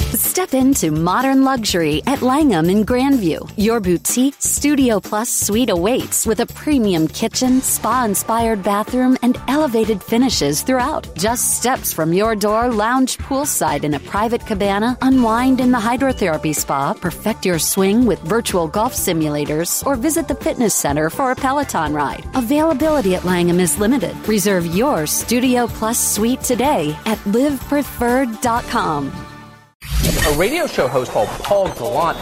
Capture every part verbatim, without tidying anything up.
Step into modern luxury at Langham in Grandview. Your boutique Studio Plus suite awaits with a premium kitchen, spa-inspired bathroom, and elevated finishes throughout. Just steps from your door, lounge poolside in a private cabana, unwind in the hydrotherapy spa, perfect your swing with virtual golf simulators, or visit the fitness center for a Peloton ride. Availability at Langham is limited. Reserve your Studio Plus suite today at live preferred dot com. A radio show host called Paul Gallant.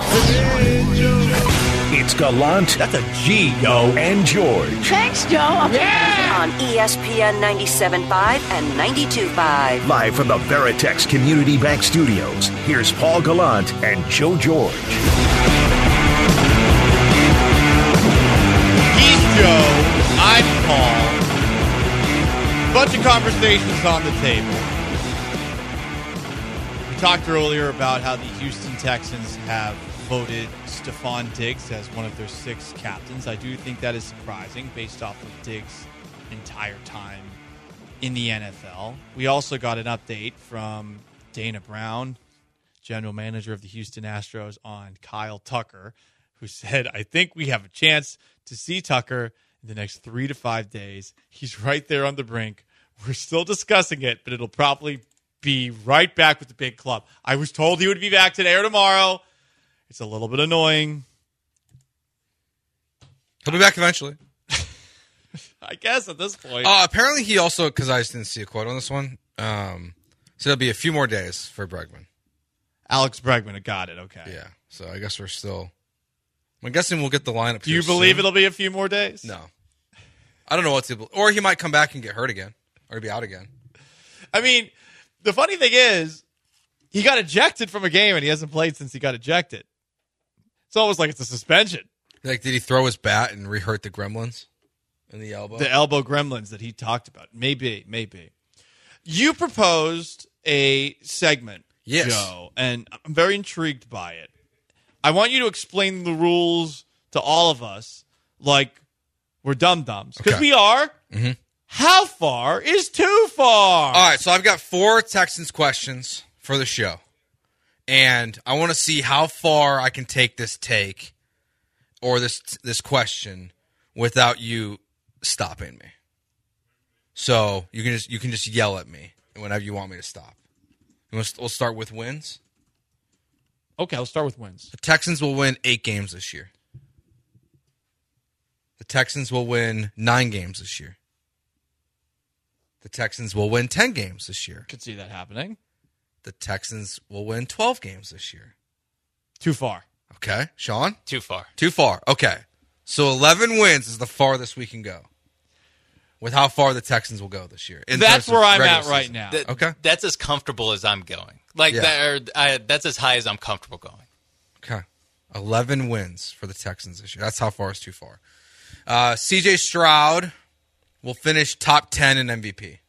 It's Gallant. That's a G, yo, and George. Thanks, Joe. Yeah! On E S P N ninety-seven point five and ninety-two point five. Live from the Veritex Community Bank Studios, here's Paul Gallant and Joe George. He's Joe. I'm Paul. Bunch of conversations on the table. We talked earlier about how the Houston Texans have voted Stephon Diggs as one of their six captains. I do think that is surprising based off of Diggs' entire time in the N F L. We also got an update from Dana Brown, general manager of the Houston Astros, on Kyle Tucker, who said, I think we have a chance to see Tucker in the next three to five days. He's right there on the brink. We're still discussing it, but it'll probably be right back with the big club. I was told he would be back today or tomorrow. It's a little bit annoying. He'll be back eventually. I guess at this point. Uh, apparently he also, because I just didn't see a quote on this one, um, so it'll be a few more days for Bregman. Alex Bregman, got it, okay. Yeah, so I guess we're still, I'm guessing we'll get the lineup. Do you believe soon. It'll be a few more days? No. I don't know what to, or he might come back and get hurt again, or be out again. I mean, the funny thing is, he got ejected from a game, and he hasn't played since he got ejected. It's almost like it's a suspension. Like, did he throw his bat and re-hurt the gremlins in the elbow? The elbow gremlins that he talked about. Maybe, maybe. You proposed a segment, yes. Joe, and I'm very intrigued by it. I want you to explain the rules to all of us like we're dum-dums. Because okay. we are. Mm-hmm. How far is too far? All right, so I've got four Texans questions for the show. And I want to see how far I can take this take or this this question without you stopping me. So you can just you can just yell at me whenever you want me to stop. We'll start with wins. Okay, let's start with wins. The Texans will win eight games this year. The Texans will win nine games this year. The Texans will win ten games this year. Could see that happening. The Texans will win twelve games this year. Too far. Okay. Sean? Too far. Too far. Okay. So eleven wins is the farthest we can go with how far the Texans will go this year. That's where I'm at right season. now. That, okay. That's as comfortable as I'm going. Like yeah. that, or, I, That's as high as I'm comfortable going. Okay. eleven wins for the Texans this year. That's how far is too far. Uh, C J Stroud will finish top ten in M V P.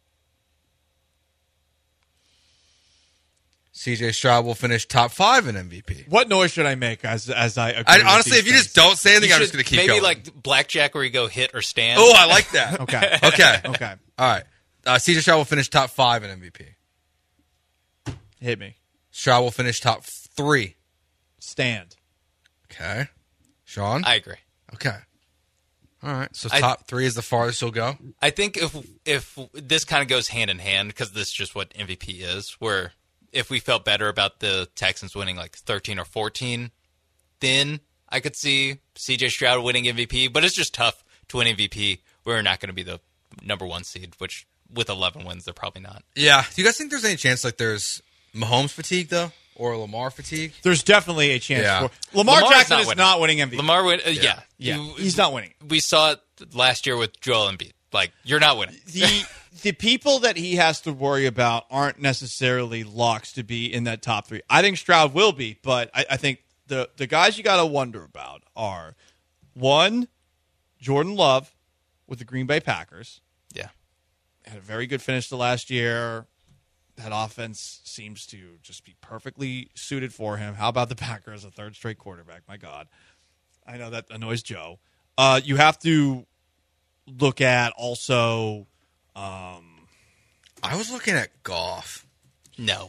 C J Stroud will finish top five in M V P. What noise should I make as as I agree I honestly, if you things? just don't say anything, You I'm should, just going to keep maybe going. Maybe like blackjack where you go hit or stand. Oh, I like that. Okay. Okay. Okay. All right. Uh, C J Stroud will finish top five in M V P. Hit me. Stroud will finish top three. Stand. Okay. Sean? I agree. Okay. All right. So I, top three is the farthest you'll go? I think if if this kind of goes hand in hand, because this is just what M V P is, where if we felt better about the Texans winning like thirteen or fourteen, then I could see C J Stroud winning M V P. But it's just tough to win M V P. We're not going to be the number one seed, which with eleven wins, they're probably not. Yeah. Do you guys think there's any chance like there's Mahomes fatigue, though? Or Lamar fatigue? There's definitely a chance yeah. for Lamar Lamar's Jackson not is winning. not winning M V P. Lamar win. Uh, yeah. Yeah. yeah. You, He's not winning. We saw it last year with Joel Embiid. Like, you're not winning. The the people that he has to worry about aren't necessarily locks to be in that top three. I think Stroud will be, but I, I think the, the guys you got to wonder about are, one, Jordan Love with the Green Bay Packers. Yeah. Had a very good finish to last year. That offense seems to just be perfectly suited for him. How about the Packers, a third straight quarterback? My God. I know that annoys Joe. Uh, you have to look at also um, I was looking at Goff. No way.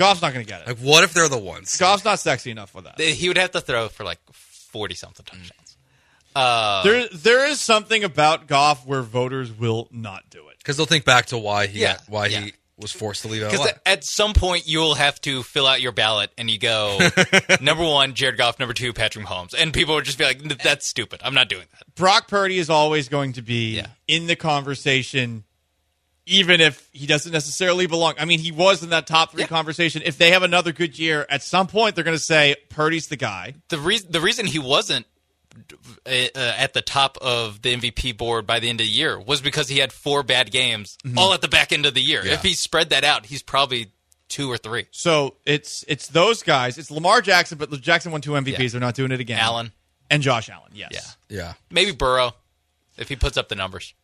Goff's not going to get it. Like, what if they're the ones? Goff's not sexy enough for that. He would have to throw for like forty-something touchdowns. Uh, There, there is something about Goff where voters will not do it. Because they'll think back to why he Yeah, why yeah. he was forced to leave L A. Because at some point you'll have to fill out your ballot and you go, number one, Jared Goff, number two, Patrick Mahomes. And people would just be like, that's stupid. I'm not doing that. Brock Purdy is always going to be Yeah. in the conversation, even if he doesn't necessarily belong. I mean, he was in that top three Yeah. conversation. If they have another good year, at some point they're going to say Purdy's the guy. The, reason the reason he wasn't uh, at the top of the M V P board by the end of the year was because he had four bad games all at the back end of the year. Yeah. If he spread that out, he's probably two or three. So it's it's those guys. It's Lamar Jackson, but Jackson won two M V Ps. Yeah. They're not doing it again. Allen. And Josh Allen, yes. Yeah. yeah. Maybe Burrow, if he puts up the numbers.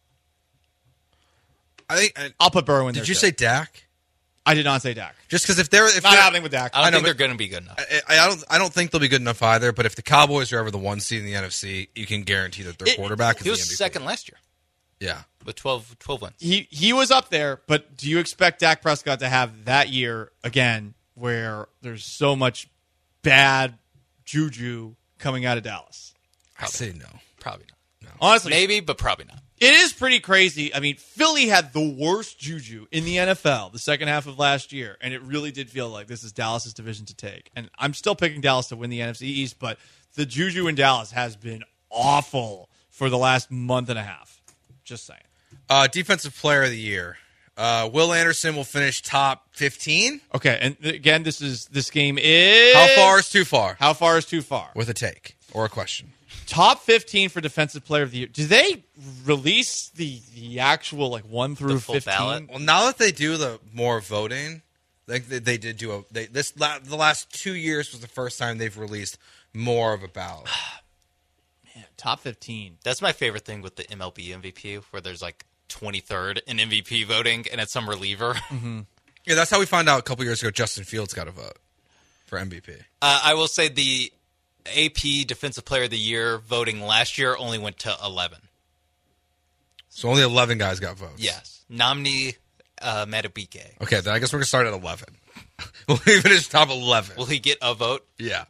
I think. I, I'll put Burrow in there. did you too. say Dak? I did not say Dak. Just because if they're if Not they're, happening with Dak. I don't I know, think but- they're going to be good enough. I, I don't. I don't think they'll be good enough either. But if the Cowboys are ever the one seed in the N F C, you can guarantee that their It- quarterback is He was the M V P. second last year Yeah. with twelve, twelve wins. He he was up there, but do you expect Dak Prescott to have that year again where there's so much bad juju coming out of Dallas? I say no. Probably not. Honestly, Maybe, but probably not. it is pretty crazy. I mean, Philly had the worst juju in the N F L the second half of last year, and it really did feel like this is Dallas's division to take. And I'm still picking Dallas to win the N F C East, but the juju in Dallas has been awful for the last month and a half. Just saying. Uh, defensive player of the year. Uh, Will Anderson will finish top fifteen. Okay, and again, this is this game is How far is too far? how far is too far? With a take or a question. Top fifteen for defensive player of the year. Do they release the the actual like one through The full fifteen? ballot? Well, now that they do the more voting, like they, they did do a they, this la- the last two years was the first time they've released more of a ballot. Top fifteen. That's my favorite thing with the M L B M V P, where there's like twenty-third in M V P voting, and it's some reliever. Yeah, that's how we found out a couple years ago. Justin Fields got a vote for M V P. Uh, I will say the A P Defensive Player of the Year voting last year only went to eleven. So only eleven guys got votes. Yes. Nomni uh, Madubuike. Okay, then I guess we're gonna start at eleven. We'll finish top eleven. Will he get a vote? Yeah.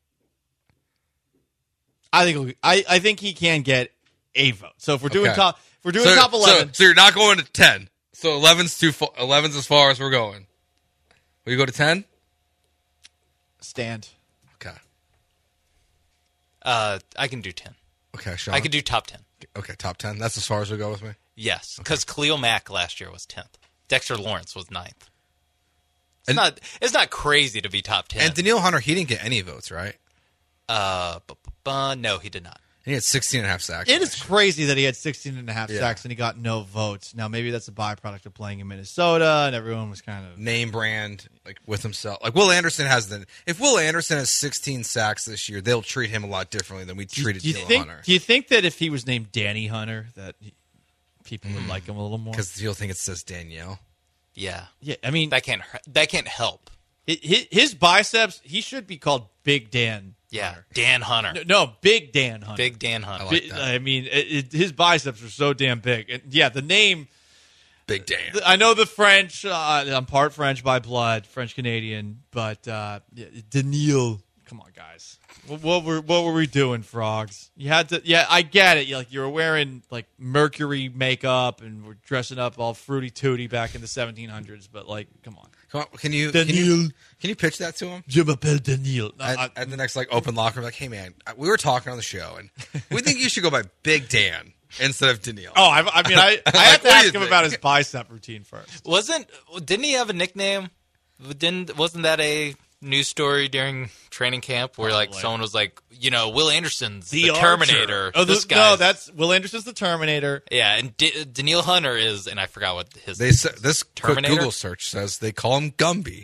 I think it'll- I I think he can get a vote. So if we're doing Okay. top, if we're doing So, top so, eleven. so you're not going to ten. So eleven's too far. eleven's as far as we're going. Will you go to ten? Stand. Okay. Uh, I can do ten. Okay, Sean. I could do top ten. Okay, top ten. That's as far as we go with me. Yes, because Khalil Mack last year was tenth. Dexter Lawrence was ninth. It's And- not. It's not crazy to be top ten. And Daniil Hunter, he didn't get any votes, right? uh, bu- bu- bu- no, he did not. He had sixteen and a half sacks. It is crazy that he had sixteen and a half Yeah. sacks and he got no votes. Now maybe that's a byproduct of playing in Minnesota and everyone was kind of name brand like with himself. Like Will Anderson has the. If Will Anderson has sixteen sacks this year, they'll treat him a lot differently than we treated do you Daniil think Hunter. do you think that if he was named Danny Hunter that he, people would like him a little more? Because you'll think it says Danielle. Yeah, Yeah, I mean that can't. hu- That can't help. his, his biceps, he should be called Big Dan. Yeah, Hunter. Dan Hunter, No, no, Big Dan Hunter. Big Dan Hunter. I like Bi- that. I mean, it, it, his biceps are so damn big. And yeah, the name. Big Dan. I know the French. Uh, I'm part French by blood, French Canadian, but uh, yeah, Daniil. Come on, guys. What, what were what were we doing, frogs? You had to. Yeah, I get it. You like you were wearing like Mercury makeup and we're dressing up all fruity tooty back in the seventeen hundreds. But like, come on, Come on, can you can you, Daniil. can you pitch that to him? Je m'appelle Daniil. No, At, I- at the next like open locker room, like, hey man, we were talking on the show, and we think you should go by Big Dan instead of Daniil. oh, I, I mean, I, I Like, have to what do ask you him think? about his bicep routine first. Wasn't didn't he have a nickname? Didn't wasn't that a news story during training camp where like Probably. someone was like, you know, Will Anderson's the, Archer. Terminator. Oh, this the, guy. no, that's Will Anderson's the Terminator. yeah, and D- Daniil Hunter is, and I forgot what his. They sa- this quick Terminator? Google search says they call him Gumby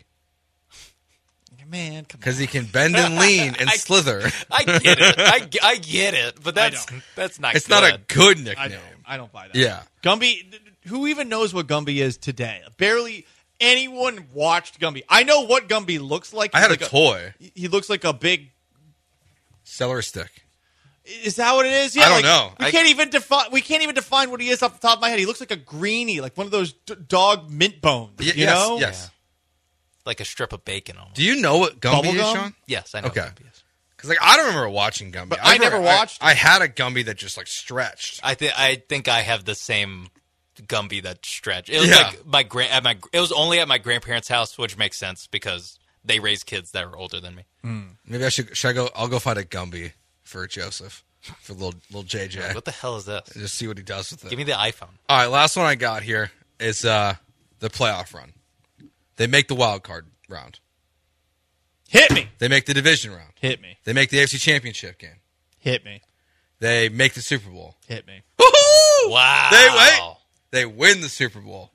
Man, come on. because he can bend and lean and I- slither. I get it. I, g- I get it, but that's know. that's not. It's good. not a good I nickname. don't. I don't buy that. Yeah. Gumby. Who even knows what Gumby is today? Barely anyone watched Gumby. I know what Gumby looks like. I had He's a like toy He looks like a big. celery stick. Is that what it is? Yeah, I don't like, know. We I- can't even define. We can't even define what he is off the top of my head. He looks like a greenie, like one of those d- dog mint bones. Y- you yes, know? yes. like a strip of bacon almost. Do you know what Gumby Bubble is, gum? Sean? Yes, I know. Okay. What Gumby is. Because like I don't remember watching Gumby. But I never remember- watched I, I had a Gumby that just like stretched. I think I think I have the same Gumby that stretched. It was Yeah. like my grand at my. It was only at my grandparents' house, which makes sense because they raise kids that are older than me. Maybe I should. Should I go? I'll go find a Gumby for Joseph, for little little J J. What the hell is this? Just see what he does with it. Give me the iPhone. All right, last one I got here is uh, the playoff run. They make the wild card round. Hit me. They make the division round. Hit me. They make the A F C Championship game. Hit me. They make the Super Bowl. Hit me. Woo-hoo! Wow. They wait. They win the Super Bowl.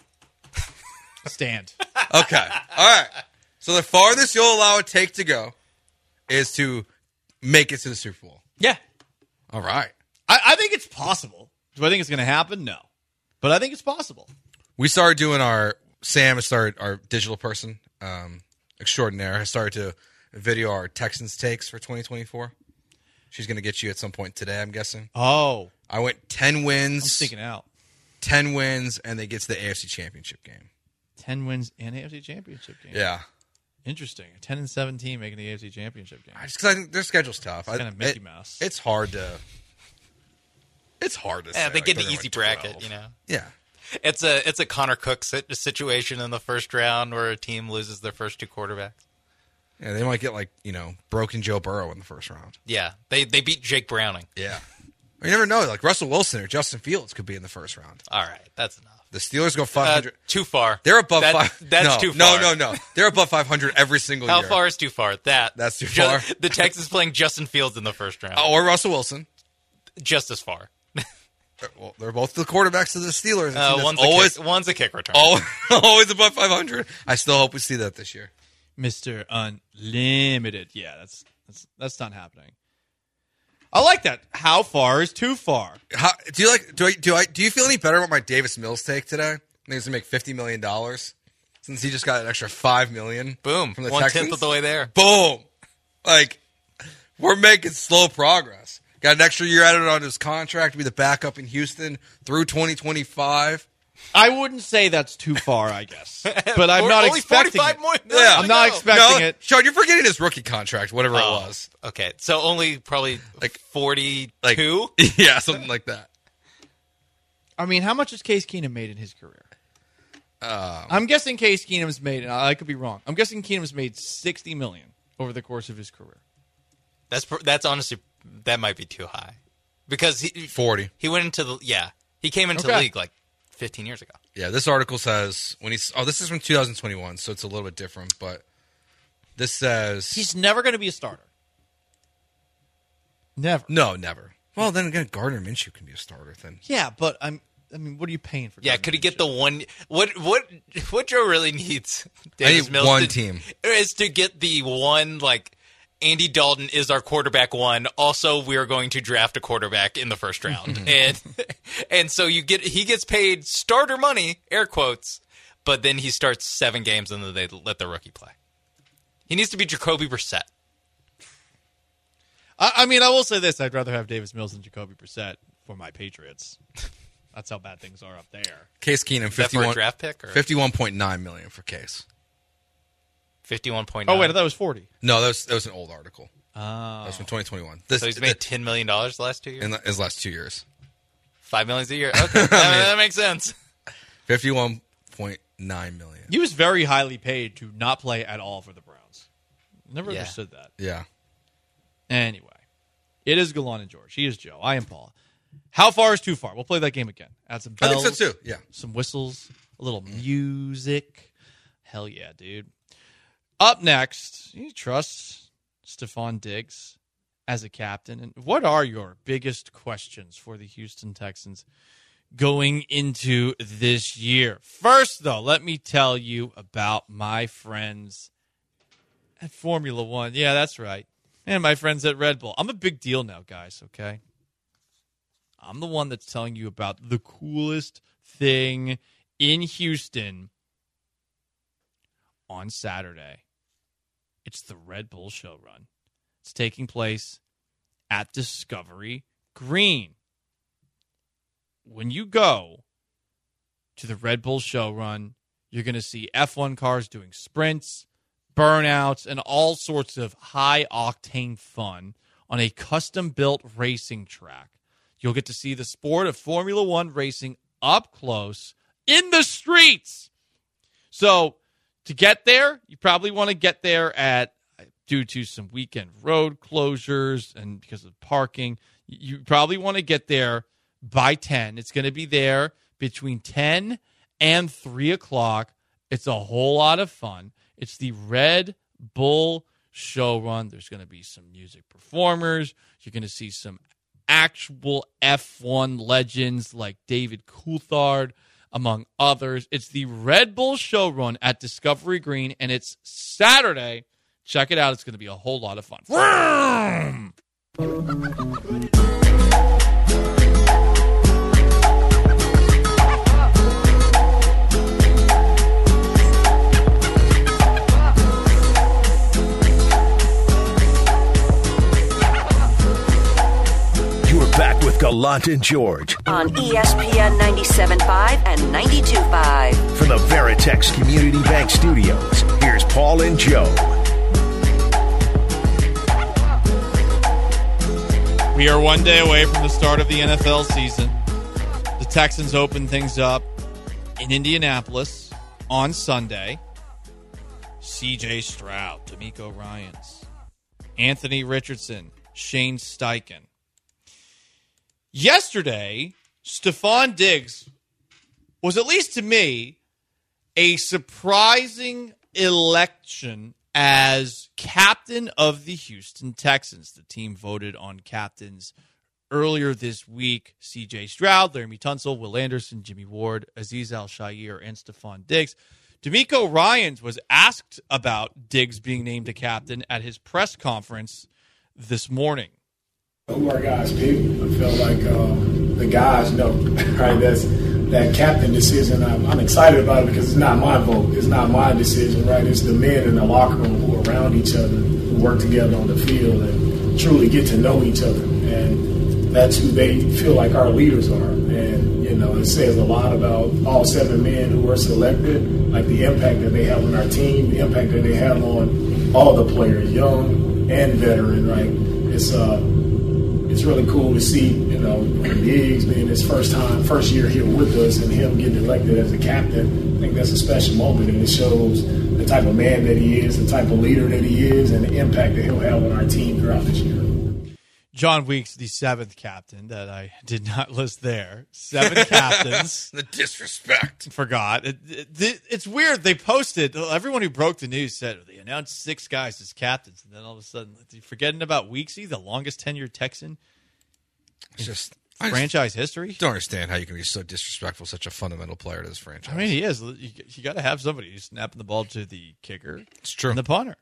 Stand. Okay. All right. So the farthest you'll allow a take to go is to make it to the Super Bowl. Yeah. All right. I, I think it's possible. Do I think it's going to happen? No. But I think it's possible. We started doing our Sam has started our digital person um, extraordinaire has started to video our Texans takes for twenty twenty-four. She's going to get you at some point today, I'm guessing. Oh. I went ten wins. I'm sticking out. ten wins, and they get to the A F C Championship game. ten wins and A F C Championship game. Yeah. Interesting. A ten and seventeen making the A F C Championship game. Just because I think their schedule's tough. It's I- kind of Mickey it- Mouse. It's hard to. It's hard to say. Yeah, they like, get the they're easy gonna win bracket, twelve. you know. Yeah. It's a it's a Connor Cook sit- situation in the first round where a team loses their first two quarterbacks. Yeah, they might get like, you know, broken Joe Burrow in the first round. Yeah, they they beat Jake Browning. Yeah. You never know. Like Russell Wilson or Justin Fields could be in the first round. All right, that's enough. The Steelers go five Uh, hundred. too far. They're above That- five. That's no, too far. No, no, no. They're above five hundred every single How year. far is too far? That That's too Ju- far? The Texans playing Justin Fields in the first round. Oh, or Russell Wilson. Just as far. Well, they're both the quarterbacks of the Steelers. A team Uh, that's one's, always, a kick, one's a kick return. always, always above five hundred. I still hope we see that this year. Mister Unlimited. Yeah, that's that's that's not happening. I like that. How far is too far? How, do you like? Do I? Do I? Do you feel any better about my Davis Mills take today? I think he's gonna make fifty million dollars since he just got an extra five million. Boom. from the One Texans. tenth of the way there. Boom. Like we're making slow progress. Got an extra year added on his contract to be the backup in Houston through twenty twenty-five. I wouldn't say that's too far, I guess. But I'm Or- not only expecting forty-five it. more. Yeah. I'm not No. expecting No, it. Sean, you're forgetting his rookie contract, whatever Oh, it was. Okay, so only probably Like- like forty-two. Like, yeah, something like that. I mean, how much has Case Keenum made in his career? Um, I'm guessing Case Keenum's made, and I could be wrong. I'm guessing Keenum's made sixty million over the course of his career. That's pr- that's honestly that might be too high because he forty. he went into the yeah he came into Okay. the league like fifteen years ago. Yeah, this article says when he's. Oh, this is from two thousand twenty-one, so it's a little bit different. But this says He's never going to be a starter. Never. no, never. Well, then again, Gardner Minshew can be a starter. Then Yeah, but I'm. I mean, what are you paying for? Yeah, Gardner could he get Minshew? the one? What what what Joe really needs? I Davis need Mills one to- team. is to get the one like. Andy Dalton is our quarterback one. Also, we are going to draft a quarterback in the first round, and and so you get he gets paid starter money, air quotes, but then he starts seven games and then they let the rookie play. He needs to be Jacoby Brissett. I, I mean, I will say this: I'd rather have Davis Mills than Jacoby Brissett for my Patriots. That's how bad things are up there. Case Keenum, Is that for a fifty-one, draft pick or fifty-one point nine million for Case. fifty-one point Oh nine? wait, I thought it was forty. No, that was that was an old article. Oh, That was from twenty twenty-one. This So he's made ten million dollars the last two years. in the, his last two years. Five millions a year. Okay, that, that makes sense. Fifty-one point nine million. he was very highly paid to not play at all for the Browns. Never Yeah. understood that. Yeah. Anyway, it is Galan and George. He is Joe. I am Paul. How far is too far? We'll play that game again. Add some I bells, think so too. Yeah. some whistles, a little music. Hell yeah, dude. Up next, you trust Stephon Diggs as a captain? And what are your biggest questions for the Houston Texans going into this year? First, though, let me tell you about my friends at Formula One. Yeah, that's right. And my friends at Red Bull. I'm a big deal now, guys, okay? I'm the one that's telling you about the coolest thing in Houston on Saturday. It's the Red Bull Show Run. It's taking place at Discovery Green. When you go to the Red Bull Show Run, You're going to see F one cars doing sprints, burnouts, and all sorts of high-octane fun on a custom-built racing track. You'll get to see the sport of Formula One racing up close in the streets. So to get there, you probably want to get there at, due to some weekend road closures and because of parking, you probably want to get there by ten. It's going to be there between ten and three o'clock. It's a whole lot of fun. It's the Red Bull Show Run. There's going to be some music performers. You're going to see some actual F one legends like David Coulthard, among others. It's the Red Bull Show Run at Discovery Green, and it's Saturday. Check it out. It's going to be a whole lot of fun. Vroom! Back with Gallant and George on E S P N ninety-seven point five and ninety-two point five. From the Veritex Community Bank Studios, here's Paul and Joe. We are one day away from the start of the N F L season. The Texans open things up in Indianapolis on Sunday. C J Stroud, D'Amico Ryans, Anthony Richardson, Shane Steichen. Yesterday, Stephon Diggs was, at least to me, a surprising election as captain of the Houston Texans. The team voted on captains earlier this week. C J Stroud, Laramie Tunsil, Will Anderson, Jimmy Ward, Azeez Al-Shaair, and Stephon Diggs. D'Amico Ryans was asked about Diggs being named a captain at his press conference this morning. Who our guys pick? I feel like um, the guys know, right? That's that captain decision. I'm, I'm excited about it because it's not my vote. It's not my decision, right? It's the men in the locker room who are around each other, who work together on the field and truly get to know each other. And that's who they feel like our leaders are. And, you know, it says a lot about all seven men who were selected, like the impact that they have on our team, the impact that they have on all the players, young and veteran, right? It's, uh, It's really cool to see, you know, Diggs being his first time, first year here with us, and him getting elected as a captain. I think that's a special moment, and it shows the type of man that he is, the type of leader that he is, and the impact that he'll have on our team throughout this year. John Weeks, the seventh captain that I did not list there. Seven captains. The disrespect. Forgot. It, it, it's weird. They posted, everyone who broke the news said they announced six guys as captains. And then all of a sudden, forgetting about Weeksy, the longest tenured Texan It's just franchise I just history. Don't understand how you can be so disrespectful, such a fundamental player to this franchise. I mean, he is. You, you got to have somebody who's snapping the ball to the kicker. It's true. And the punter.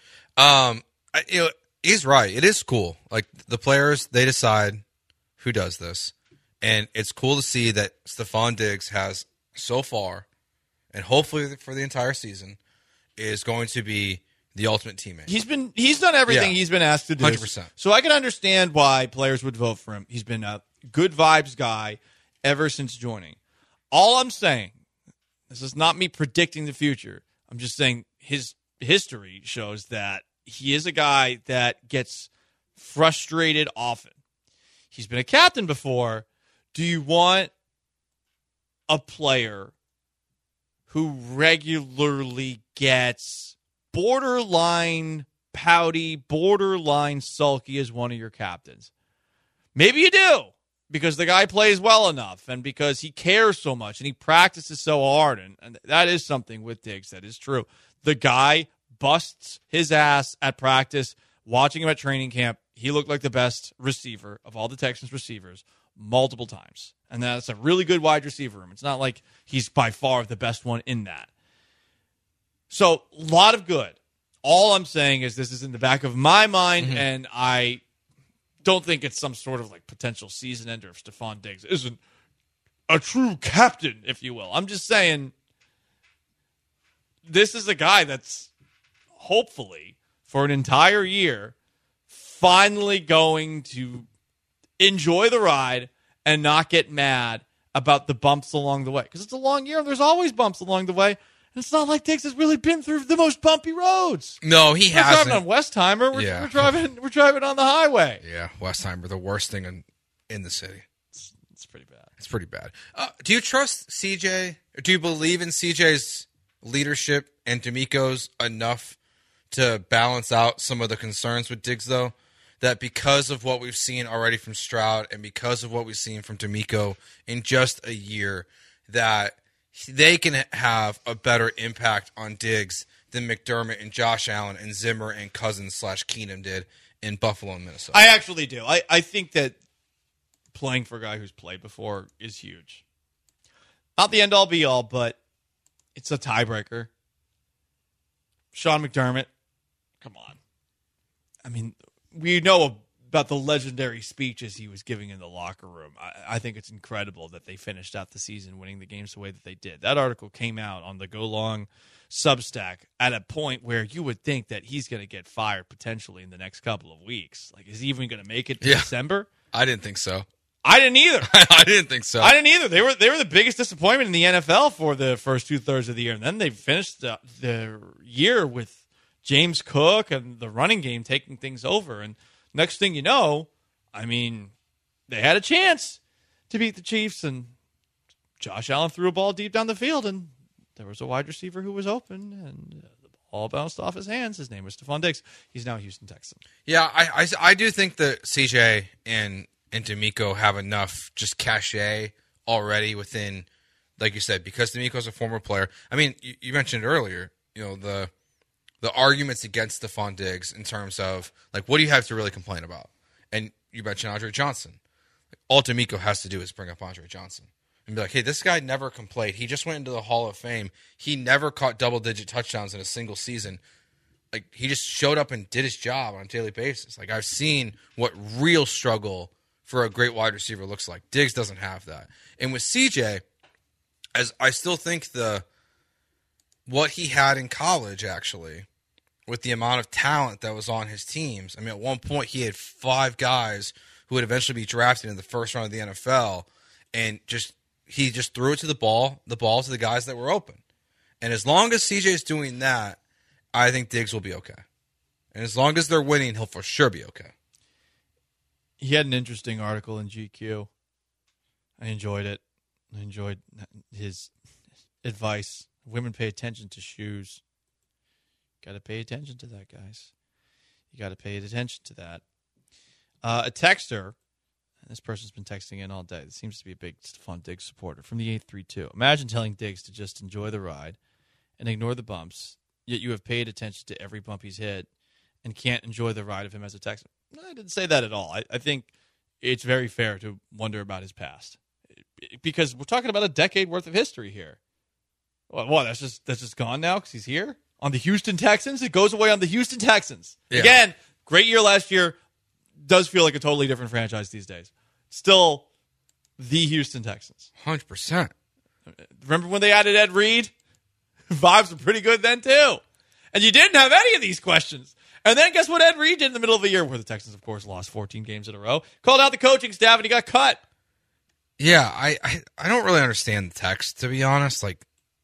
Um, I, you know, he's right. It is cool. Like, the players, they decide who does this. And it's cool to see that Stephon Diggs has so far, and hopefully for the entire season, is going to be the ultimate teammate. He's been he's done everything Yeah. he's been asked to do. one hundred percent. So I can understand why players would vote for him. He's been a good vibes guy ever since joining. All I'm saying, this is not me predicting the future. I'm just saying his history shows that he is a guy that gets frustrated often. He's been a captain before. Do you want a player who regularly gets borderline pouty, borderline sulky as one of your captains? Maybe you do, because the guy plays well enough and because he cares so much and he practices so hard. And, and that is something with Diggs that is true. The guy busts his ass at practice. Watching him at training camp, he looked like the best receiver of all the Texans receivers multiple times. And that's a really good wide receiver room. It's not like he's by far the best one in that. So, a lot of good. All I'm saying is this is in the back of my mind, mm-hmm. and I don't think it's some sort of like potential season ender if Stephon Diggs isn't a true captain, if you will. I'm just saying this is a guy that's hopefully for an entire year finally going to enjoy the ride and not get mad about the bumps along the way. Because it's a long year, and there's always bumps along the way. It's not like Diggs has really been through the most bumpy roads. No, he we're hasn't. We're driving on Westheimer. We're, yeah. we're driving. We're driving on the highway. Yeah, Westheimer, the worst thing in, in the city. It's, it's pretty bad. It's pretty bad. Uh, do you trust C J? Or do you believe in C J's leadership and DeMeco's enough to balance out some of the concerns with Diggs, though? That because of what we've seen already from Stroud and because of what we've seen from DeMeco in just a year, that they can have a better impact on Diggs than McDermott and Josh Allen and Zimmer and Cousins slash Keenum did in Buffalo and Minnesota. I actually do. I, I think that playing for a guy who's played before is huge. Not the end-all, be-all, but it's a tiebreaker. Sean McDermott, come on. I mean, we know about the legendary speeches he was giving in the locker room. I, I think it's incredible that they finished out the season winning the games the way that they did. That article came out on the Go Long Substack at a point where you would think that he's going to get fired potentially in the next couple of weeks. Like, is he even going to make it to Yeah. December? I didn't think so. I didn't either. I didn't think so. I didn't either. They were they were the biggest disappointment in the N F L for the first two thirds of the year, and then they finished the, the year with James Cook and the running game taking things over. And next thing you know, I mean, they had a chance to beat the Chiefs, and Josh Allen threw a ball deep down the field, and there was a wide receiver who was open, and the ball bounced off his hands. His name was Stephon Diggs. He's now a Houston Texan. Yeah, I, I, I do think that C J and and DeMeco have enough just cachet already within, like you said, because DeMeco's a former player. I mean, you, you mentioned earlier, you know, the the arguments against Stephon Diggs in terms of, like, what do you have to really complain about? And you mentioned Andre Johnson. All DeMeco has to do is bring up Andre Johnson and be like, hey, this guy never complained. He just went into the Hall of Fame. He never caught double-digit touchdowns in a single season. Like, he just showed up and did his job on a daily basis. Like, I've seen what real struggle for a great wide receiver looks like. Diggs doesn't have that. And with C J, as I still think the what he had in college, actually, with the amount of talent that was on his teams. I mean, at one point he had five guys who would eventually be drafted in the first round of the N F L, and just he just threw it to the ball, the ball to the guys that were open. And as long as C J's doing that, I think Diggs will be okay. And as long as they're winning, he'll for sure be okay. He had an interesting article in G Q. I enjoyed it. I enjoyed his advice. Women pay attention to shoes. Got to pay attention to that, guys. You got to pay attention to that. Uh, a texter, and this person's been texting in all day. This seems to be a big Stephon Diggs supporter from the eight three two. Imagine telling Diggs to just enjoy the ride and ignore the bumps, yet you have paid attention to every bump he's hit and can't enjoy the ride of him as a Texan. No, I didn't say that at all. I, I think it's very fair to wonder about his past because we're talking about a decade worth of history here. What? Well, that's just that's just gone now because he's here on the Houston Texans. It goes away on the Houston Texans. Yeah. Again, great year last year. Does feel like a totally different franchise these days. Still the Houston Texans. one hundred percent. Remember when they added Ed Reed? Vibes were pretty good then, too. And you didn't have any of these questions. And then guess what Ed Reed did in the middle of the year, where the Texans, of course, lost fourteen games in a row? Called out the coaching staff, and he got cut. Yeah, I, I, I don't really understand the text, to be honest. Like,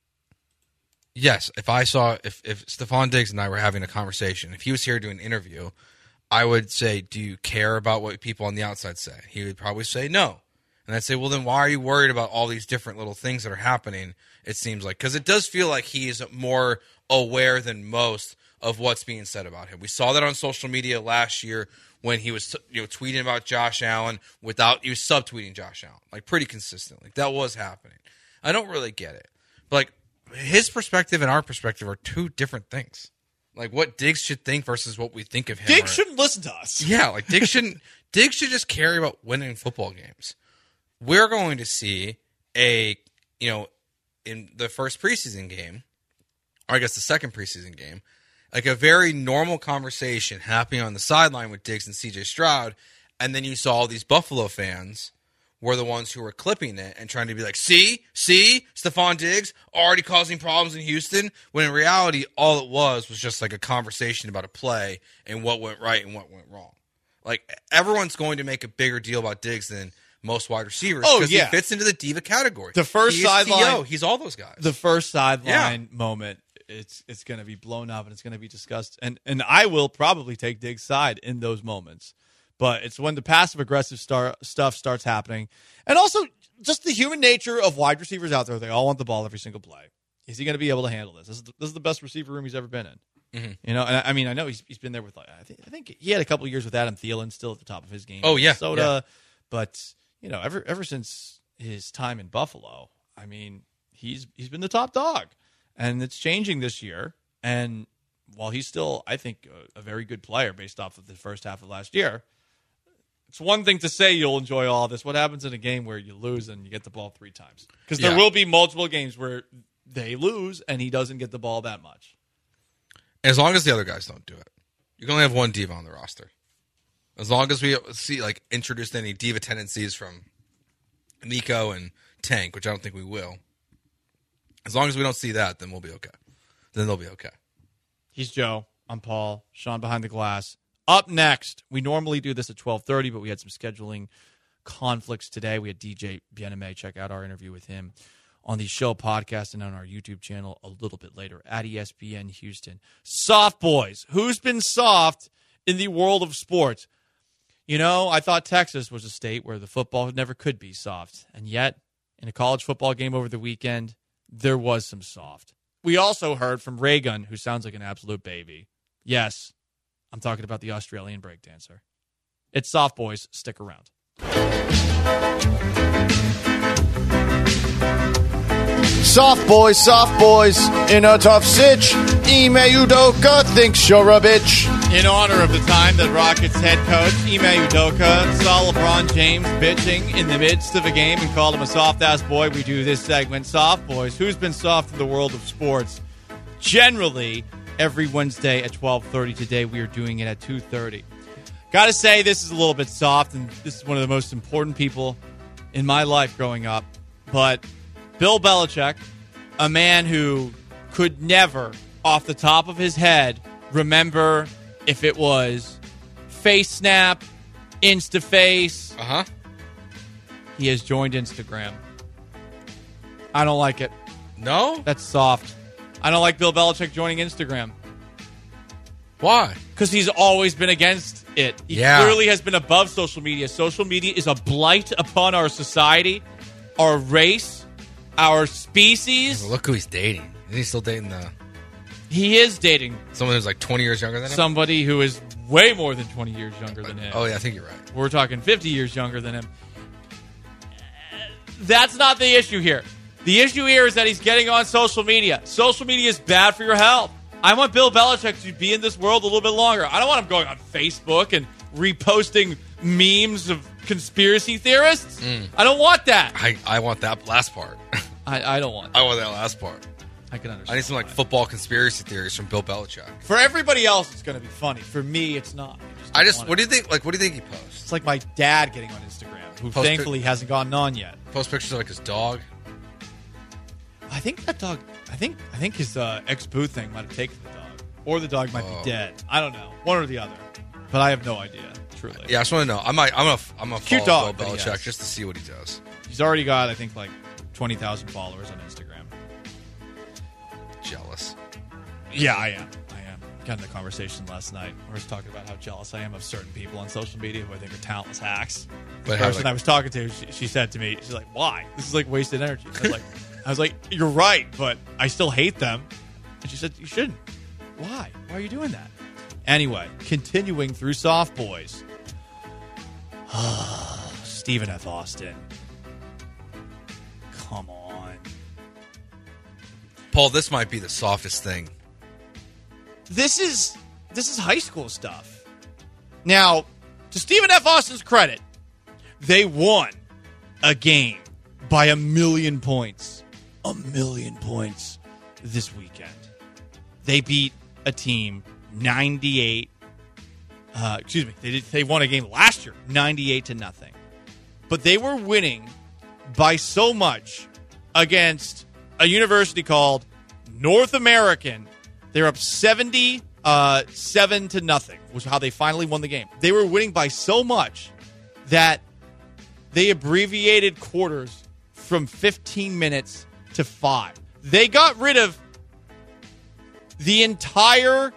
yes, if I saw, if, if Stephon Diggs and I were having a conversation, if he was here doing an interview, I would say, do you care about what people on the outside say? He would probably say no. And I'd say, well, then why are you worried about all these different little things that are happening, it seems like? Because it does feel like he's more aware than most of what's being said about him. We saw that on social media last year when he was, you know, tweeting about Josh Allen without, he was subtweeting Josh Allen, like pretty consistently. That was happening. I don't really get it. But like his perspective and our perspective are two different things. Like what Diggs should think versus what we think of him. Diggs are, shouldn't listen to us. Yeah, like Diggs shouldn't. Diggs should just care about winning football games. We're going to see a, you know, in the first preseason game, or I guess the second preseason game, like a very normal conversation happening on the sideline with Diggs and C J Stroud, and then you saw all these Buffalo fans were the ones who were clipping it and trying to be like, see, see, Stephon Diggs already causing problems in Houston, when in reality, all it was was just like a conversation about a play and what went right and what went wrong. Like, everyone's going to make a bigger deal about Diggs than most wide receivers. Oh, because yeah. he fits into the diva category. The first he is sideline- T O. He's all those guys. The first sideline Yeah. moment, it's it's going to be blown up and it's going to be discussed. And and I will probably take Diggs' side in those moments. But it's when the passive-aggressive star, stuff starts happening. And also, just the human nature of wide receivers out there. They all want the ball every single play. Is he going to be able to handle this? This is the, this is the best receiver room he's ever been in. Mm-hmm. You know, and I, I mean, I know he's he's been there with, like, I think, I think he had a couple of years with Adam Thielen still at the top of his game. Oh, yeah, Minnesota. yeah. But, you know, ever ever since his time in Buffalo, I mean, he's he's been the top dog. And it's changing this year. And while he's still, I think, a, a very good player based off of the first half of last year, it's one thing to say you'll enjoy all this. What happens in a game where you lose and you get the ball three times? Because there Yeah. will be multiple games where they lose and he doesn't get the ball that much. As long as the other guys don't do it. You can only have one diva on the roster. As long as we see, like, introduced any diva tendencies from Nico and Tank, which I don't think we will. As long as we don't see that, then we'll be okay. Then they'll be okay. He's Joe. I'm Paul. Sean behind the glass. Up next, we normally do this at twelve thirty, but we had some scheduling conflicts today. We had D J Bieneme. Check out our interview with him on the show podcast and on our YouTube channel a little bit later at E S P N Houston. Soft boys. Who's been soft in the world of sports? You know, I thought Texas was a state where the football never could be soft. And yet, in a college football game over the weekend, there was some soft. We also heard from Raygun, who sounds like an absolute baby. Yes, I'm talking about the Australian breakdancer. It's Soft Boys. Stick around. Soft boys, soft boys, in a tough sitch. Ime Udoka thinks you're a bitch. In honor of the time that Rockets head coach Ime Udoka saw LeBron James bitching in the midst of a game and called him a soft-ass boy, we do this segment, Soft Boys. Who's been soft in the world of sports? Generally, every Wednesday at twelve thirty. Today, we are doing it at two thirty. Got to say, this is a little bit soft, and this is one of the most important people in my life growing up. But Bill Belichick, a man who could never, off the top of his head, remember if it was Face Snap, Instaface. Uh-huh. He has joined Instagram. I don't like it. No? That's soft. I don't like Bill Belichick joining Instagram. Why? Because he's always been against it. He Yeah. clearly has been above social media. Social media is a blight upon our society, our race, our species. Look who he's dating. Isn't he still dating the He is dating someone who's like twenty years younger than him? somebody who is way more than twenty years younger than him. Oh, yeah, I think you're right. We're talking fifty years younger than him. That's not the issue here. The issue here is that he's getting on social media. Social media is bad for your health. I want Bill Belichick to be in this world a little bit longer. I don't want him going on Facebook and reposting memes of conspiracy theorists. Mm. I don't want that. I, I want that last part. I, I don't want that. I want that last part. I can understand. I need some like why. football conspiracy theories from Bill Belichick. For everybody else, it's going to be funny. For me, it's not. I just, I don't just, want what it. do you think? Like, what do you think he posts? It's like my dad getting on Instagram, who Post thankfully hasn't gotten on yet. Post pictures of like his dog. I think that dog. I think I think his uh, ex boo thing might have taken the dog, or the dog might Oh. be dead. I don't know, one or the other. But I have no idea. Truly, Yeah, I just want to know. I might, I'm gonna, I'm gonna Cute follow dog Bill that he Belichick has. just to see what he does. he's already got I think like twenty thousand followers on Instagram. Jealous. Yeah, I am. I am. Got in a conversation last night. I was talking about how jealous I am of certain people on social media who I think are talentless hacks. But The how, person like- I was talking to, she, she said to me, she's like, "Why? This is like wasted energy." I was like, "I was like, you're right, but I still hate them." And she said, "You shouldn't. Why? Why are you doing that?" Anyway, continuing through Soft Boys. Stephen F. Austin. Come on. Paul, this might be the softest thing. This is this is high school stuff. Now, to Stephen F. Austin's credit, they won a game by a million points. A million points this weekend. They beat a team ninety-eight. Uh, excuse me. They did, they won a game last year, ninety-eight to nothing. But they were winning by so much against a university called North American. They're up seventy, uh, seven to nothing was how they finally won the game. They were winning by so much that they abbreviated quarters from fifteen minutes to five. They got rid of the entire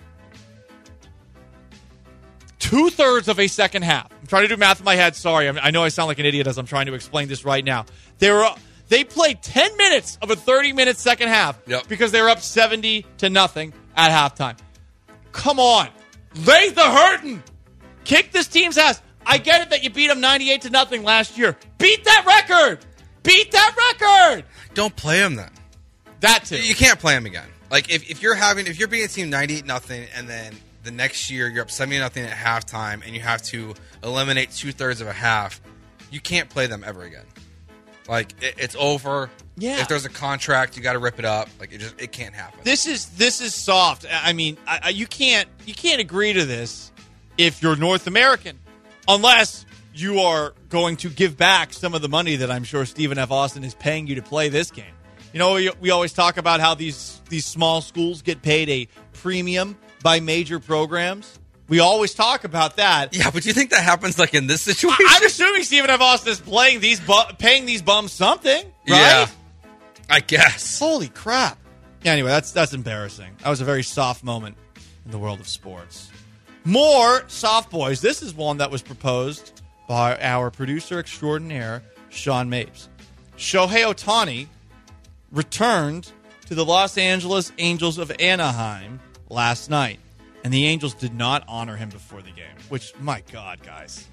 two-thirds of a second half. I'm trying to do math in my head. Sorry, I, mean, I know I sound like an idiot as I'm trying to explain this right now. They were they played ten minutes of a thirty-minute second half yep. because they were up seventy to nothing at halftime. Come on. Lay the hurtin'. Kick this team's ass. I get it that you beat them ninety-eight to nothing last year. Beat that record. Beat that record. Don't play them then. That too. You can't play them again. Like if, if you're having if you're beating a team ninety-eight nothing and then the next year you're up seventy nothing at halftime and you have to eliminate two thirds of a half, you can't play them ever again. Like it, it's over. Yeah. If there's a contract, you got to rip it up. Like it just it can't happen. This is this is soft. I mean, I, I, you can't you can't agree to this if you're North American, unless you are going to give back some of the money that I'm sure Stephen F. Austin is paying you to play this game. You know, we, we always talk about how these these small schools get paid a premium by major programs. We always talk about that. Yeah, but do you think that happens like in this situation? I'm assuming Stephen F. Austin is playing these bu- paying these bums something, right? Yeah, I guess. Holy crap. Yeah, anyway, that's that's embarrassing. That was a very soft moment in the world of sports. More soft boys. This is one that was proposed by our producer extraordinaire, Sean Mapes. Shohei Ohtani returned to the Los Angeles Angels of Anaheim last night, and the Angels did not honor him before the game, which, my God, guys.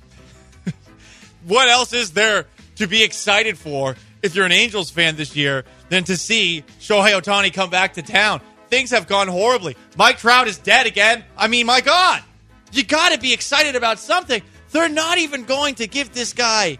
What else is there to be excited for if you're an Angels fan this year than to see Shohei Ohtani come back to town? Things have gone horribly. Mike Trout is dead again. I mean, my God. You got to be excited about something. They're not even going to give this guy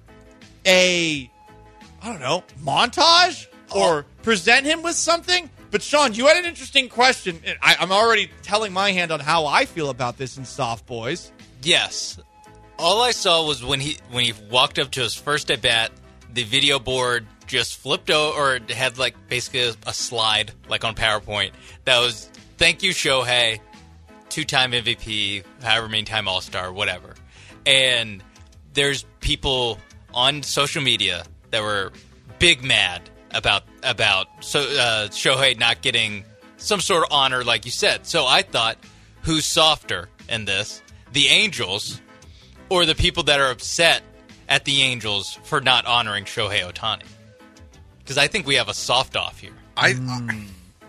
a, I don't know, montage or present him with something. But, Sean, you had an interesting question. I, I'm already telling my hand on how I feel about this in Soft Boys. Yes. All I saw was when he when he walked up to his first at bat, the video board just flipped over, or had like basically a, a slide, like on PowerPoint, that was, thank you, Shohei, two-time M V P, however many time All-Star, whatever. And there's people on social media that were big mad about about so uh, Shohei not getting some sort of honor, like you said. So I thought, who's softer in this? The Angels or the people that are upset at the Angels for not honoring Shohei Ohtani? Because I think we have a soft-off here. I, Mm.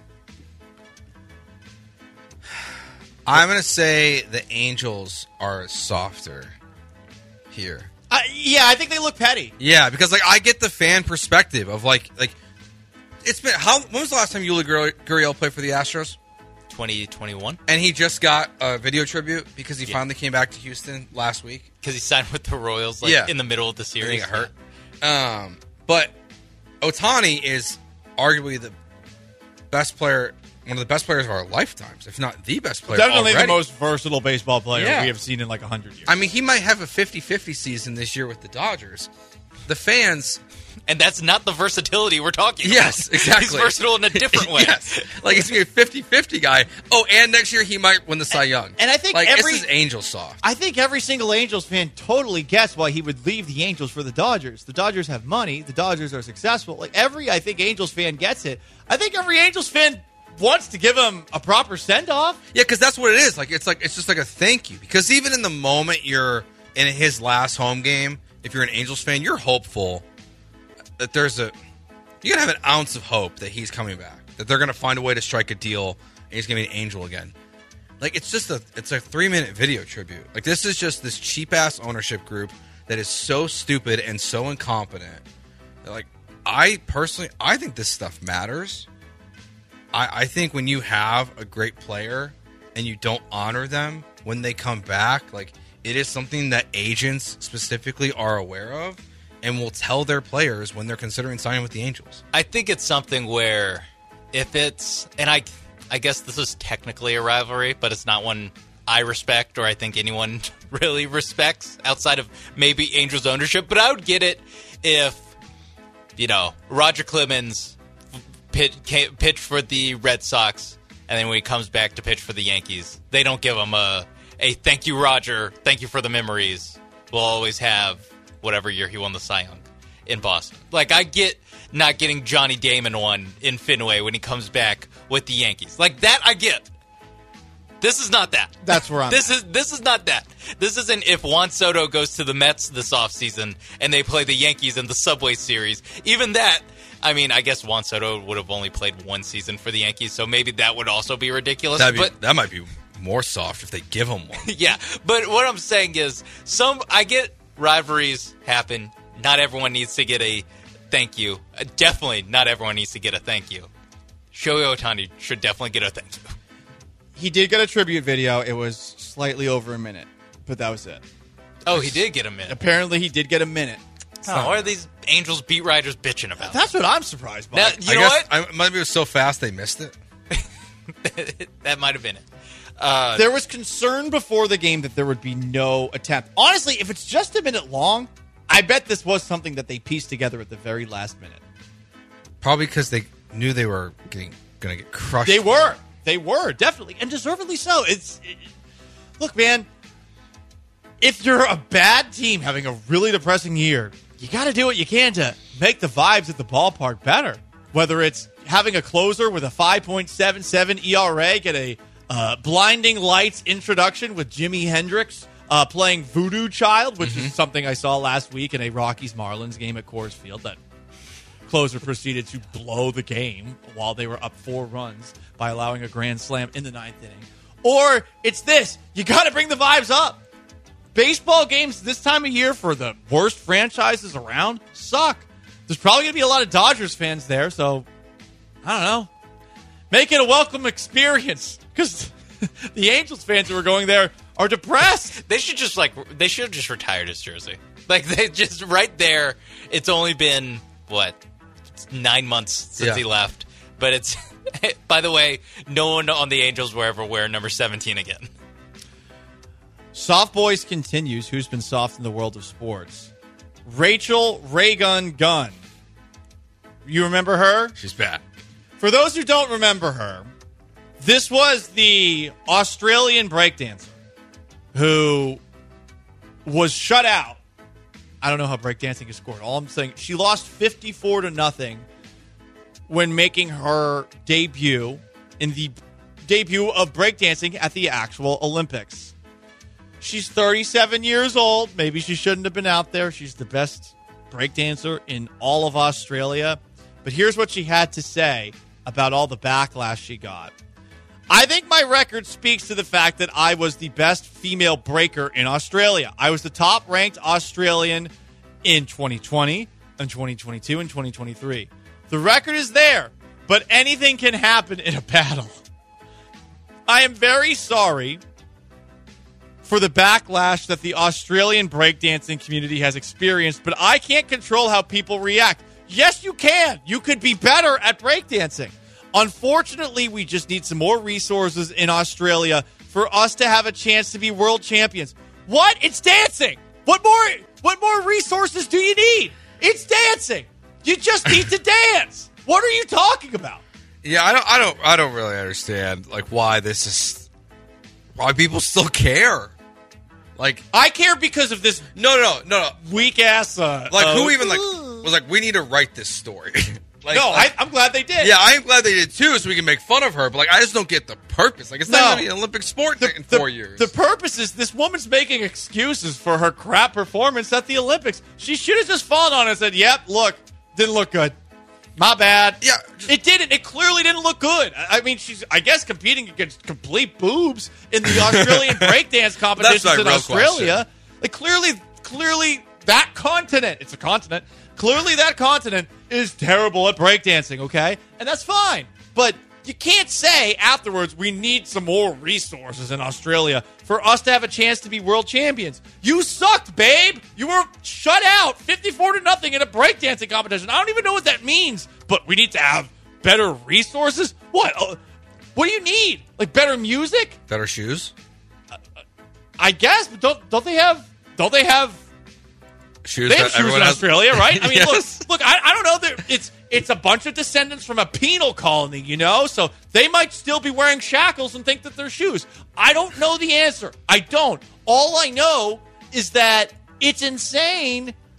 I, I'm going to say the Angels are softer here. Uh, yeah, I think they look petty. Yeah, because like I get the fan perspective of like like it's been how when was the last time Yuli Gur- Gurriel played for the Astros? twenty twenty-one And he just got a video tribute because he Yeah. finally came back to Houston last week. Because he signed with the Royals like Yeah. in the middle of the And he series. got hurt. Um, but Ohtani is arguably the best player, one of the best players of our lifetimes, if not the best player. Definitely already. the most versatile baseball player Yeah. we have seen in like one hundred years. I mean, he might have a fifty-fifty season this year with the Dodgers. The fans... And that's not the versatility we're talking about. Yes, exactly. He's versatile in a different way. Yes. Like, he's going to be a fifty-fifty guy. Oh, and next year he might win the Cy Young. and I think like, every- this is Angel soft. I think every single Angels fan totally gets why he would leave the Angels for the Dodgers. The Dodgers have money. The Dodgers are successful. Like every, I think, Angels fan gets it. I think every Angels fan wants to give him a proper send-off. Yeah, because that's what it is. Like, it's like it's just like a thank you. Because even in the moment you're in his last home game, if you're an Angels fan, you're hopeful that there's a you gotta have an ounce of hope that he's coming back, that they're gonna find a way to strike a deal and he's gonna be an Angel again. Like it's just a it's a three minute video tribute. Like this is just this cheap ass ownership group that is so stupid and so incompetent. That, like I personally, I think this stuff matters. I, I think when you have a great player and you don't honor them when they come back, like it is something that agents specifically are aware of and will tell their players when they're considering signing with the Angels. I think it's something where if it's, and I, I guess this is technically a rivalry, but it's not one I respect or I think anyone really respects outside of maybe Angels ownership. But I would get it if, you know, Roger Clemens pitch, pitch for the Red Sox, and then when he comes back to pitch for the Yankees, they don't give him a, a thank you, Roger, thank you for the memories. We'll always have whatever year he won the Cy Young in Boston. Like, I get not getting Johnny Damon one in Fenway when he comes back with the Yankees. Like, that I get. This is not that. That's where I'm This is this is not that. This isn't if Juan Soto goes to the Mets this offseason and they play the Yankees in the Subway Series. Even that, I mean, I guess Juan Soto would have only played one season for the Yankees, so maybe that would also be ridiculous. That'd be, but that might be more soft if they give him one. yeah, but what I'm saying is, some I get rivalries happen. Not everyone needs to get a thank you. Uh, definitely not everyone needs to get a thank you. Shohei Ohtani should definitely get a thank you. He did get a tribute video. It was slightly over a minute, but that was it. Oh, he did get a minute. Apparently, he did get a minute. Oh, what are these Angels beat writers bitching about? That's what I'm surprised by. Now, you I know guess what? I, maybe it was so fast they missed it. That might have been it. Uh, there was concern before the game that there would be no attempt. Honestly, if it's just a minute long, I bet this was something that they pieced together at the very last minute. Probably because they knew they were getting going to get crushed. They were. They were, definitely. And deservedly so. It's it, Look, man, if you're a bad team having a really depressing year, you got to do what you can to make the vibes at the ballpark better. Whether it's having a closer with a five point seven seven E R A, get a uh, blinding lights introduction with Jimi Hendrix uh, playing Voodoo Child, which mm-hmm. is something I saw last week in a Rockies-Marlins game at Coors Field that closer proceeded to blow the game while they were up four runs by allowing a grand slam in the ninth inning. Or it's this. You got to bring the vibes up. Baseball games this time of year for the worst franchises around suck. There's probably going to be a lot of Dodgers fans there, so I don't know. Make it a welcome experience because the Angels fans who are going there are depressed. They should just like they should have just retired his jersey. Like they just right there. It's only been what nine months since yeah. he left, but it's. By the way, no one on the Angels will ever wear number seventeen again. Soft Boys continues. Who's been soft in the world of sports? Rachel Raygun Gunn. You remember her? She's bad. For those who don't remember her, this was the Australian breakdancer who was shut out. I don't know how breakdancing is scored. All I'm saying, she lost fifty-four to nothing when making her debut in the debut of breakdancing at the actual Olympics. She's thirty-seven years old. Maybe she shouldn't have been out there. She's the best breakdancer in all of Australia. But here's what she had to say about all the backlash she got. I think my record speaks to the fact that I was the best female breaker in Australia. I was the top-ranked Australian in twenty twenty, and twenty twenty-two, and twenty twenty-three. The record is there, but anything can happen in a battle. I am very sorry for the backlash that the Australian breakdancing community has experienced, but I can't control how people react. Yes, you can. You could be better at breakdancing. Unfortunately, we just need some more resources in Australia for us to have a chance to be world champions. What? It's dancing. What more? What more resources do you need? It's dancing. You just need to dance. What are you talking about? Yeah, I don't, I don't, I don't really understand like why this is, why people still care. Like I care because of this. No, no, no, no, no. Weak ass. Uh, like uh, who even like was like we need to write this story. Like, no, like, I, I'm glad they did. Yeah, I'm glad they did too, so we can make fun of her. But like, I just don't get the purpose. Like, it's no. not going to be an Olympic sport the, in the, four years. The purpose is this woman's making excuses for her crap performance at the Olympics. She should have just fallen on it and said, "Yep, look, didn't look good. My bad." Yeah, just, it didn't. It clearly didn't look good. I, I mean, she's, I guess, competing against complete boobs in the Australian breakdance competitions in Australia. Question. Like, clearly, clearly, that continent. It's a continent. Clearly, that continent is terrible at breakdancing, okay? And that's fine. But you can't say afterwards, we need some more resources in Australia for us to have a chance to be world champions. You sucked, babe. You were shut out fifty-four to nothing in a breakdancing competition. I don't even know what that means, but we need to have better resources? What? Uh, what do you need? Like better music? Better shoes? Uh, I guess, but don't don't they have don't they have shoes? They have shoes in has... Australia, right? I mean, yes. look, look. I, I don't know. They're, it's it's a bunch of descendants from a penal colony, you know. So they might still be wearing shackles and think that they're shoes. I don't know the answer. I don't. All I know is that it's insane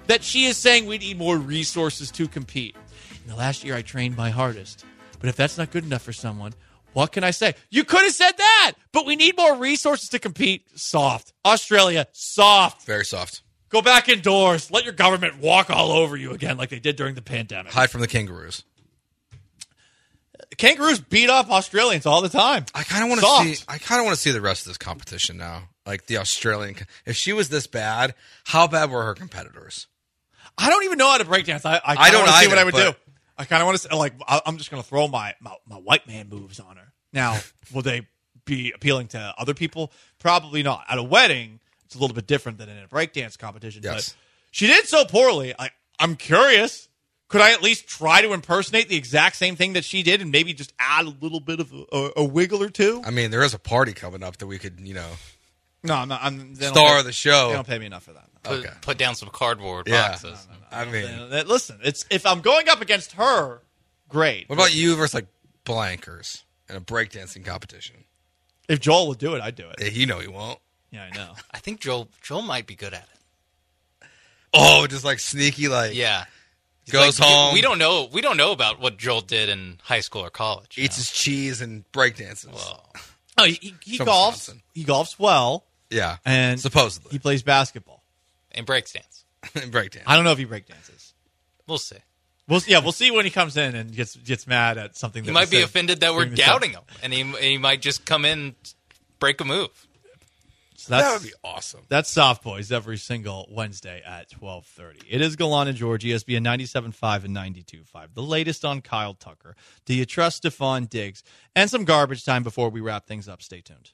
that she is saying we need more resources to compete. In the last year, I trained my hardest. But if that's not good enough for someone, what can I say? You could have said that, but we need more resources to compete. Soft. Australia, soft. Very soft. Go back indoors. Let your government walk all over you again like they did during the pandemic. Hide from the kangaroos. Kangaroos beat up Australians all the time. I kind of want to see. I kind of want to see the rest of this competition now. Like the Australian. If she was this bad, how bad were her competitors? I don't even know how to breakdance. I, I, I don't want to see either, what I would but- do. I kind of want to like. I- I'm just going to throw my, my my white man moves on her. Now, will they be appealing to other people? Probably not. At a wedding, it's a little bit different than in a breakdance competition. Yes. But she did so poorly. I, I'm curious. Could I at least try to impersonate the exact same thing that she did and maybe just add a little bit of a, a, a wiggle or two? I mean, there is a party coming up that we could, you know, No, I'm not. I'm, they don't star pay- of the show. They don't pay me enough for that. Put, Okay. put down some cardboard Yeah. boxes. I mean, They- Listen, it's if I'm going up against her, great. what about you versus like Blankers in a breakdancing competition? If Joel would do it, I'd do it. Eh, You know he won't. Yeah, I know. I think Joel Joel might be good at it. Oh, just like sneaky, like Yeah. He's goes like, home, We don't know. We don't know about what Joel did in high school or college. you eats know? his cheese and breakdances. Well, Oh, he, he, he From golfs. Wisconsin. He golfs well, Yeah, and supposedly he plays basketball. and breakdance. breakdance. I don't know if he breakdances. We'll see. We'll yeah, we'll see when he comes in and gets gets mad at something. He that might we be said offended that we're during the show. doubting him, and he and he might just come in, and break a move. So that's, That would be awesome. That's Soft Boys every single Wednesday at twelve thirty. It is Galan and George, E S P N ninety-seven point five and ninety-two point five. The latest on Kyle Tucker. Do you trust Stephon Diggs? And some garbage time before we wrap things up. Stay tuned.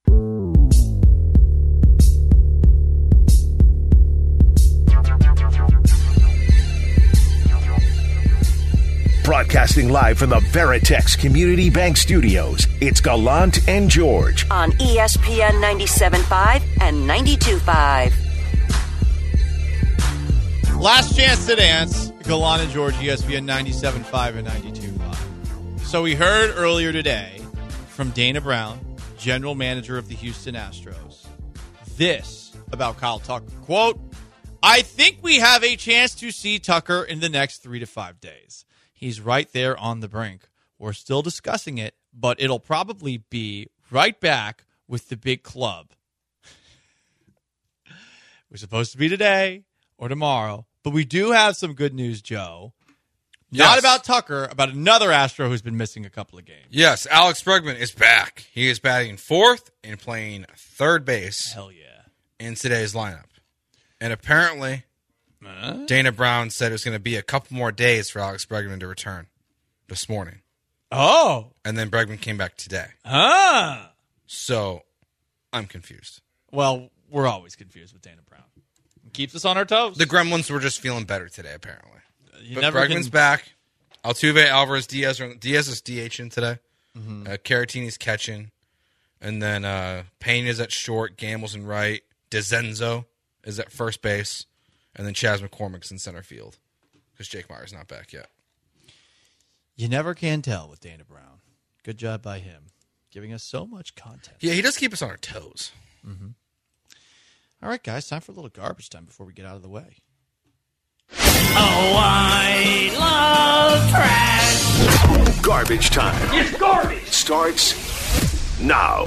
Broadcasting live from the Veritex Community Bank Studios, it's Gallant and George. On E S P N ninety-seven point five and ninety-two point five. Last chance to dance. Galan and George, E S P N ninety-seven point five and ninety-two point five. So we heard earlier today from Dana Brown, general manager of the Houston Astros, this about Kyle Tucker. Quote, I think we have a chance to see Tucker in the next three to five days. He's right there on the brink. We're still discussing it, but it'll probably be right back with the big club. We're supposed to be today or tomorrow, but we do have some good news, Joe. Not Yes. about Tucker, about another Astro who's been missing a couple of games. Yes, Alex Bregman is back. He is batting fourth and playing third base Hell yeah. in today's lineup. And apparently, Huh? Dana Brown said it was going to be a couple more days for Alex Bregman to return this morning. Oh. And then Bregman came back today. Ah. So I'm confused. Well, we're always confused with Dana Brown. It keeps us on our toes. The Gremlins were just feeling better today, apparently. You but never Bregman's can- back. Altuve, Alvarez, Diaz. Are, Diaz is DHing today. Mm-hmm. Uh, Caratini's catching. And then uh, Payne is at short. Gamble's in right. DeZenzo is at first base. And then Chas McCormick's in center field. Because Jake Meyer's not back yet. You never can tell with Dana Brown. Good job by him, giving us so much content. Yeah, he does keep us on our toes. Mm-hmm. All right, guys, time for a little garbage time before we get out of the way. Oh, I love trash. Garbage time It's garbage. starts now.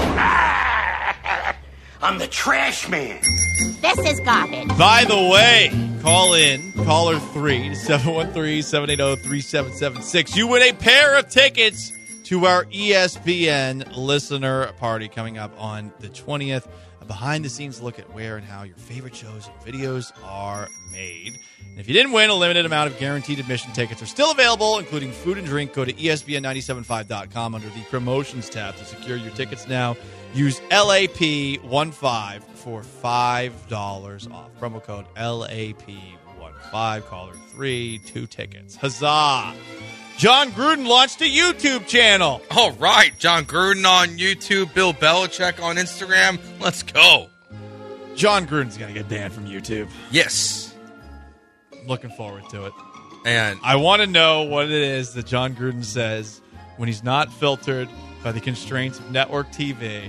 I'm the trash man. This is garbage. By the way, call in, caller three, seven one three, seven eight zero, three seven seven six. You win a pair of tickets to our E S P N listener party coming up on the twentieth. A behind-the-scenes look at where and how your favorite shows and videos are made. And if you didn't win, a limited amount of guaranteed admission tickets are still available, including food and drink. Go to E S P N nine seven five dot com under the promotions tab to secure your tickets now. Use L A P fifteen for five dollars off. Promo code L A P fifteen, caller three, two tickets. Huzzah! John Gruden launched a YouTube channel. All right, John Gruden on YouTube, Bill Belichick on Instagram. Let's go. John Gruden's going to get banned from YouTube. Yes. I'm looking forward to it. And I want to know what it is that John Gruden says when he's not filtered by the constraints of network T V. I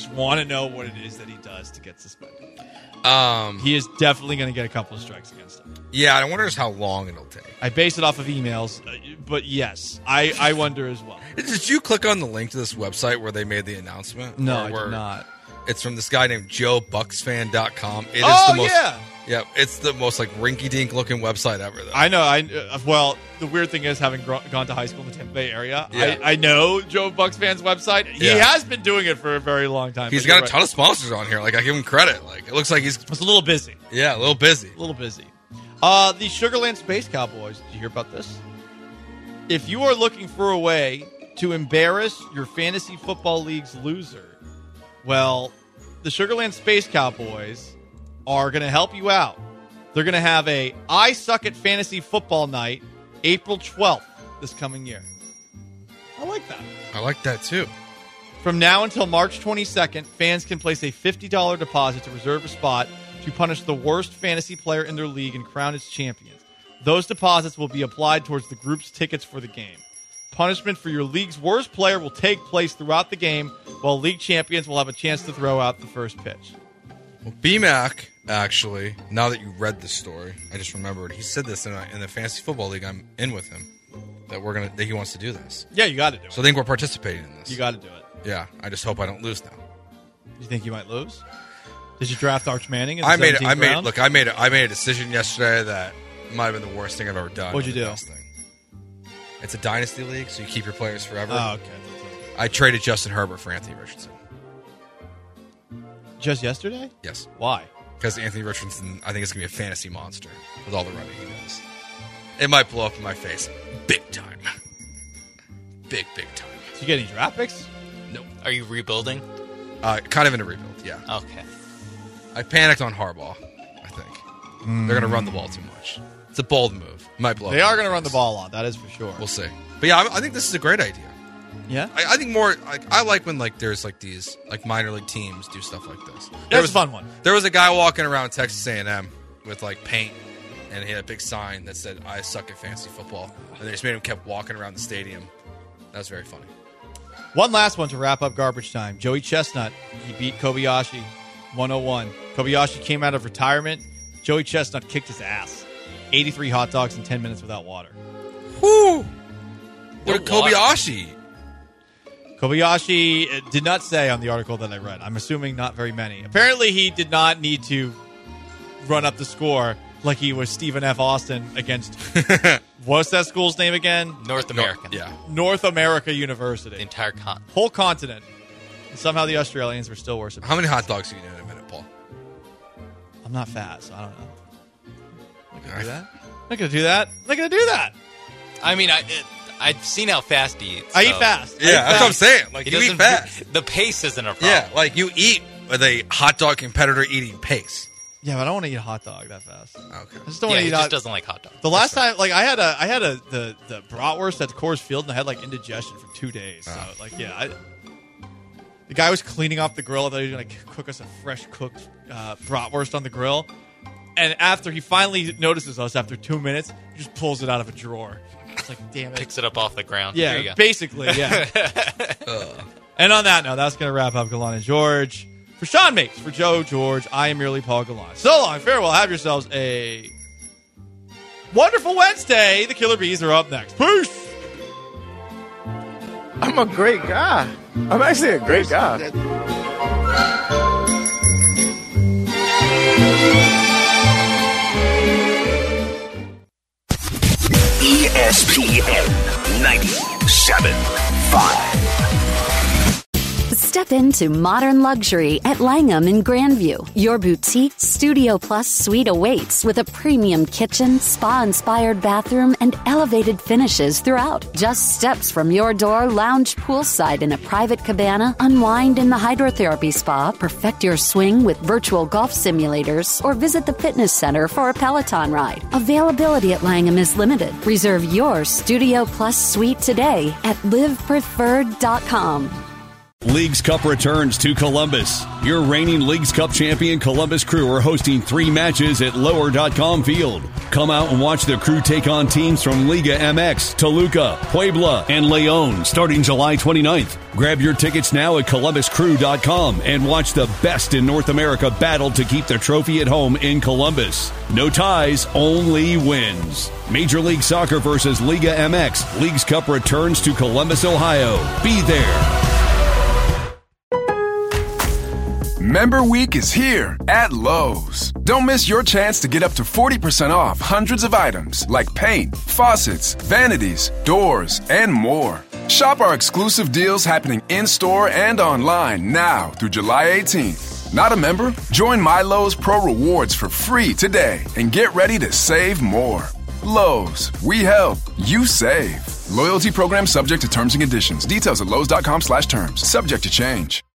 Just want to know what it is that he does to get suspended. Um, he is definitely going to get a couple of strikes against him. Yeah, I wonder just how long it'll take. I base it off of emails, uh, but yes, I, I wonder as well. Did you click on the link to this website where they made the announcement? No, Or I where- did not. It's from this guy named Joe Bucks Fan dot com. It is Oh, the most, yeah. Yeah, it's the most like rinky-dink looking website ever, though. I know. I uh, well, the weird thing is, having gro- gone to high school in the Tampa Bay area, Yeah. I, I know Joe Bucks Fan's website. He Yeah. has been doing it for a very long time. He's but got you're a ton of sponsors on here. Like, I give him credit. Like, it looks like he's It's a little busy. yeah, a little busy. A little busy. Uh, the Sugarland Space Cowboys. Did you hear about this? If you are looking for a way to embarrass your fantasy football league's loser, well, the Sugarland Space Cowboys are going to help you out. They're going to have a I Suck at Fantasy Football Night April twelfth this coming year. I like that. I like that too. From now until March twenty-second, fans can place a fifty dollars deposit to reserve a spot to punish the worst fantasy player in their league and crown its champions. Those deposits will be applied towards the group's tickets for the game. Punishment for your league's worst player will take place throughout the game, while league champions will have a chance to throw out the first pitch. Well, B-Mac, actually, now that you read the story, I just remembered he said this in, a, in the fantasy football league I'm in with him that we're gonna that he wants to do this. Yeah, you got to do it. So I think we're participating in this. You got to do it. Yeah, I just hope I don't lose now. You think you might lose? Did you draft Arch Manning? In the I made it. I seventeenth made round? look. I made it. I made a decision yesterday that might have been the worst thing I've ever done. What'd you The do? best thing. It's a dynasty league, so you keep your players forever. Oh, okay. I traded Justin Herbert for Anthony Richardson. Just yesterday? Yes. Why? Because Anthony Richardson, I think, is going to be a fantasy monster with all the running he does. It might blow up in my face big time. Big, big time. So you get any draft picks? Nope. Are you rebuilding? Uh, kind of in a rebuild, yeah. Okay. I panicked on Harbaugh, I think. They're going to run the ball too much. It's a bold move. Might blow up. They in are my going to run the face. ball a lot. That is for sure. We'll see. But yeah, I, I think this is a great idea. Yeah? I, I think more. Like, I like when like there's like these like minor league teams do stuff like this. There That's was a fun one. There was a guy walking around Texas A and M with like paint, and he had a big sign that said "I suck at fantasy football," and they just made him kept walking around the stadium. That was very funny. One last one to wrap up garbage time. Joey Chestnut, he beat Kobayashi one oh one. Kobayashi came out of retirement. Joey Chestnut kicked his ass. eighty-three hot dogs in ten minutes without water. Whoo! No What a Kobayashi! Kobayashi did not say on the article that I read. I'm assuming not very many. Apparently, he did not need to run up the score like he was Stephen F. Austin against, what's that school's name again? North American. Yeah. North America University. The entire continent. Whole continent. And somehow the Australians were still worse. How many hot dogs are you doing in a minute, Paul? I'm not fat, so I don't know. I'm not going to do that. I'm not going to do that. I'm not going to do that. I mean, I it, I've seen how fast he eats. I so eat fast. I Yeah, eat that's what I'm fast. saying. Like He you doesn't. eat fast. The pace isn't a problem. Yeah, like you eat with a hot dog competitor eating pace. Yeah, but I don't want to eat a hot dog that fast. Okay. I just don't Yeah, want to he eat just hot doesn't like hot dogs. The last time, like I had a, I had a the the bratwurst at Coors Field, and I had like indigestion for two days. So, Oh. like, yeah, I, the guy was cleaning off the grill. I thought he was gonna cook us a fresh cooked uh, bratwurst on the grill. And after he finally notices us, after two minutes, he just pulls it out of a drawer. It's like, damn it. Picks it up off the ground. There you Yeah, go. basically, yeah. And on that note, that's going to wrap up Galan and George. For Sean Mates, for Joe George, I am merely Paul Galan. So long, farewell. Have yourselves a wonderful Wednesday. The Killer Bees are up next. Peace. I'm a great guy. I'm actually a great guy. E S P N ninety-seven point five. Step into modern luxury at Langham in Grandview. Your boutique Studio Plus suite awaits with a premium kitchen, spa-inspired bathroom, and elevated finishes throughout. Just steps from your door, lounge poolside in a private cabana, unwind in the hydrotherapy spa, perfect your swing with virtual golf simulators, or visit the fitness center for a Peloton ride. Availability at Langham is limited. Reserve your Studio Plus suite today at live preferred dot com. Leagues Cup returns to Columbus. Your reigning Leagues Cup champion Columbus Crew are hosting three matches at lower dot com Field. Come out and watch the Crew take on teams from Liga M X, Toluca, Puebla, and Leon starting July twenty-ninth. Grab your tickets now at columbus crew dot com and watch the best in North America battle to keep the trophy at home in Columbus. No ties, only wins. Major League Soccer versus Liga M X. Leagues Cup returns to Columbus, Ohio. Be there. Member Week is here at Lowe's. Don't miss your chance to get up to forty percent off hundreds of items like paint, faucets, vanities, doors, and more. Shop our exclusive deals happening in-store and online now through July eighteenth. Not a member? Join My Lowe's Pro Rewards for free today and get ready to save more. Lowe's, we help, you save. Loyalty program subject to terms and conditions. Details at lowes dot com slash terms. Subject to change.